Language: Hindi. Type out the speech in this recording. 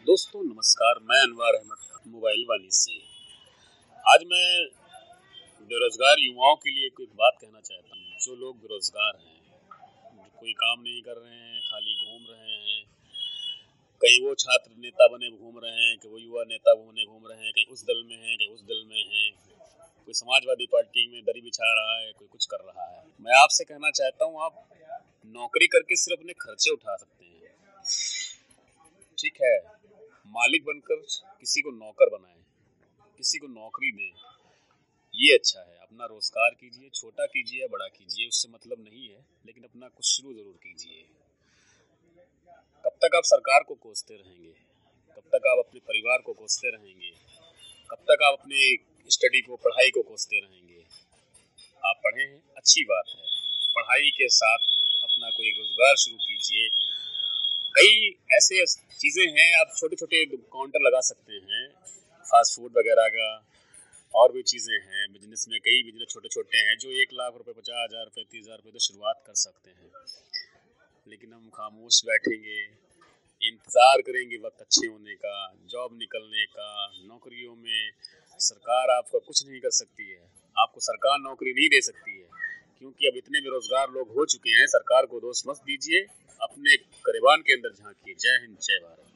दोस्तों नमस्कार, मैं अनवर अहमद मोबाइल वाली से। आज मैं बेरोजगार युवाओं के लिए कोई बात कहना चाहता हूँ। जो लोग बेरोजगार हैं, जो कोई काम नहीं कर रहे हैं, खाली घूम रहे हैं, कहीं वो छात्र नेता बने घूम रहे हैं, कि वो युवा नेता बने घूम रहे हैं, कहीं उस दल में हैं, कहीं उस दल में हैं, कोई समाजवादी पार्टी में दरी बिछा रहा है, कोई कुछ कर रहा है। मैं आपसे कहना चाहता हूँ, आप नौकरी करके सिर्फ अपने खर्चे उठा सकते हैं, ठीक है। मालिक बनकर किसी को नौकर बनाएं, किसी को नौकरी दें, ये अच्छा है। अपना रोजगार कीजिए, छोटा कीजिए या बड़ा कीजिए, उससे मतलब नहीं है, लेकिन अपना कुछ शुरू जरूर कीजिए। कब तक आप सरकार को कोसते रहेंगे? कब तक आप अपने परिवार को कोसते रहेंगे? कब तक आप अपने स्टडी को, पढ़ाई को कोसते रहेंगे? आप पढ़े हैं, अच्छी बात है। पढ़ाई के साथ अपना कोई रोजगार शुरू कीजिए। कई ऐसे चीज़ें हैं, आप छोटे छोटे काउंटर लगा सकते हैं, फास्ट फूड वगैरह का। और भी चीज़ें हैं बिजनेस में, कई बिजनेस छोटे छोटे हैं जो 1 लाख रुपए, 50,000 रुपये, 30,000 रुपये तो शुरुआत कर सकते हैं। लेकिन हम खामोश बैठेंगे, इंतज़ार करेंगे वक्त अच्छे होने का, जॉब निकलने का। नौकरियों में सरकार आपका कुछ नहीं कर सकती है, आपको सरकार नौकरी नहीं दे सकती है, क्योंकि अब इतने बेरोजगार लोग हो चुके हैं। सरकार को दोष मत दीजिए, अपने गिरबान के अंदर झांकिए। जय हिंद, जय भारत।